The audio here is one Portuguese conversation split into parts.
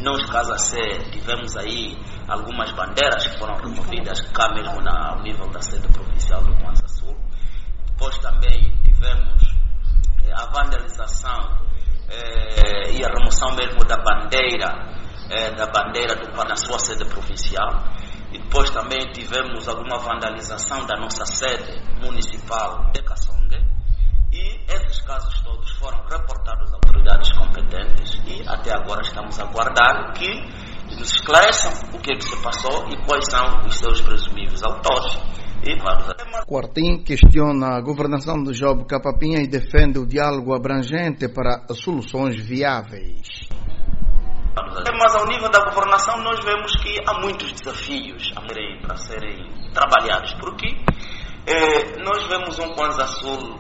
Nós, Casa C, tivemos aí algumas bandeiras que foram removidas, cá mesmo ao nível da sede provincial do Kwanza Sul. Depois também tivemos a vandalização e a remoção mesmo da bandeira na sua sede provincial. E depois também tivemos alguma vandalização da nossa sede municipal de Kassongue. E esses casos todos foram reportados às autoridades competentes e até agora estamos a aguardar que nos esclareçam o que é que se passou e quais são os seus presumíveis autores. Quartim questiona a governação do Job Capapinha e defende o diálogo abrangente para soluções viáveis. Mas ao nível da governação nós vemos que há muitos desafios para serem trabalhados, porque nós vemos um Kwanza Sul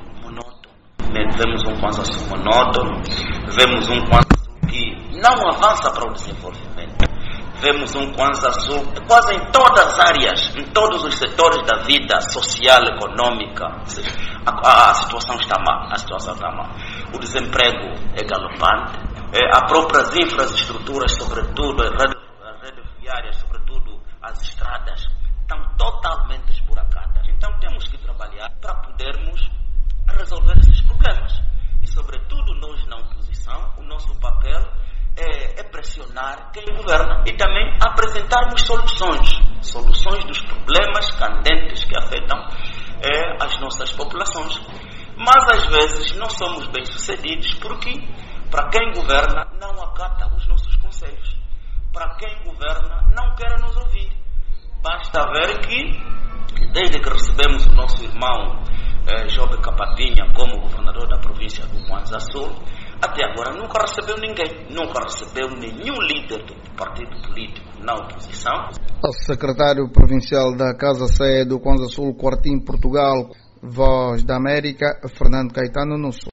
monótono, vemos um Kwanza Sul que não avança para o desenvolvimento, vemos um Kwanza Sul quase em todas as áreas, em todos os setores da vida social, econômica, a situação está má, o desemprego é galopante, as próprias infraestruturas, sobretudo as redes viárias, sobretudo as estradas, estão totalmente esburacadas. Então temos que trabalhar para podermos resolver esses problemas. E sobretudo nós na oposição, o nosso papel é pressionar quem governa e também apresentarmos soluções dos problemas candentes que afetam as nossas populações. Mas às vezes não somos bem sucedidos porque para quem governa não acata os nossos conselhos. Para quem governa não quer nos ouvir. Basta ver que desde que recebemos o nosso irmão Job Capapinha como governador da província do Kwanza Sul, até agora nunca recebeu ninguém, nunca recebeu nenhum líder do partido político na oposição. O secretário provincial da Casa C do Kwanza Sul, Quartim, Portugal, Voz da América, Fernando Caetano, no Sul.